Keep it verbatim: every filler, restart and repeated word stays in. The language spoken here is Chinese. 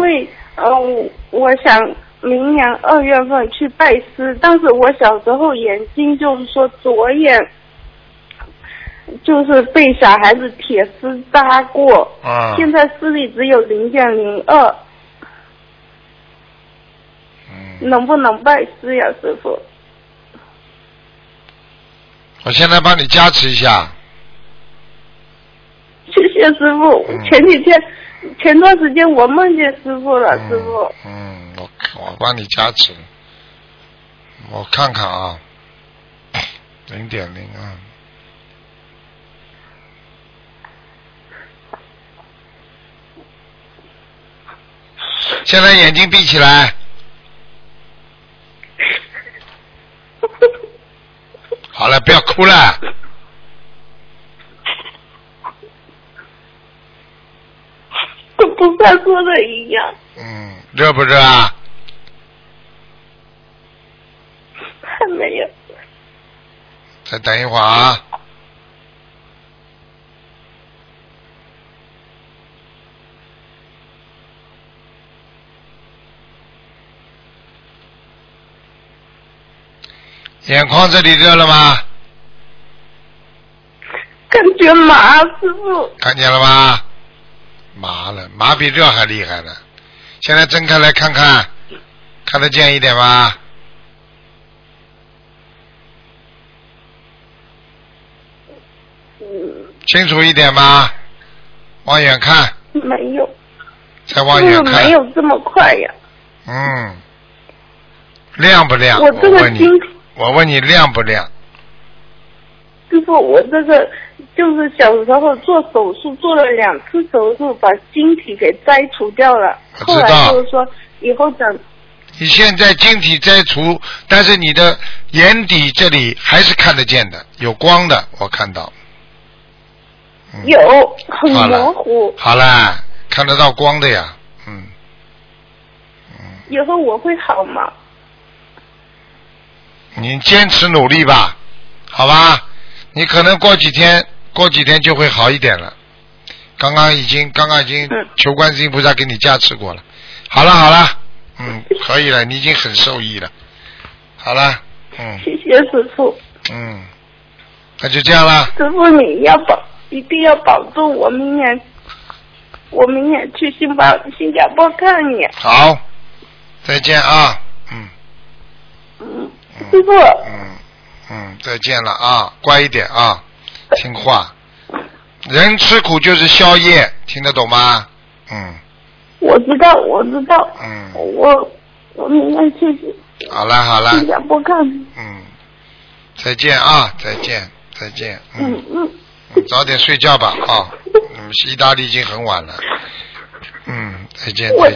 为嗯、呃，我想明年二月份去拜师，但是我小时候眼睛就是说左眼就是被小孩子铁丝扎过， 啊， 现在视力只有零点零二， 嗯， 能不能拜师呀，师傅？ 我现在帮你加持一下。 谢谢师傅。 嗯、 前几天前段时间我梦见师傅了， 嗯、 师傅。 嗯，我我帮你加持，我看看啊，零点零啊。现在眼睛闭起来。好了，不要哭了。 跟菩萨说的一样。 嗯，热不热啊？ 还没有。 再等一会儿啊。眼眶这里热了吗？ 感觉麻，师傅。 看见了吗？麻了，麻比热还厉害呢。现在睁开来看看，看得见一点吗？ 嗯。 清楚一点吗？往远看。 没有。 再往远看。 没有这么快呀。 嗯。亮不亮？ 我这个晶体。我问你亮不亮？ 师傅，我这个就是小时候做手术做了两次手术，把晶体给摘除掉了。 我知道。 后来就是说以后长。 你现在晶体摘除，但是你的眼底这里还是看得见的，有光的，我看到。 嗯、有，很模糊。 好了，看得到光的呀，嗯。 嗯。以后我会好吗？ 你坚持努力吧，好吧？你可能过几天，过几天就会好一点了。刚刚已经，刚刚已经求观世音菩萨给你加持过了。好了好了，嗯，可以了，你已经很受益了。好了，嗯。 谢谢师傅。 嗯，那就这样了。 师傅，你要保，一定要保重。我明年，我明年去新加新加坡看你。 好，再见啊，嗯。 嗯。师傅， 嗯嗯，再见了啊，乖一点啊，听话。人吃苦就是宵夜，听得懂吗？嗯。 我知道，我知道。 嗯。 我我明天去。 好了好了。 新加坡看。 嗯。再见啊，再见再见。 嗯嗯。 嗯早点睡觉吧啊，嗯，意大利已经很晚了。嗯，再见。再见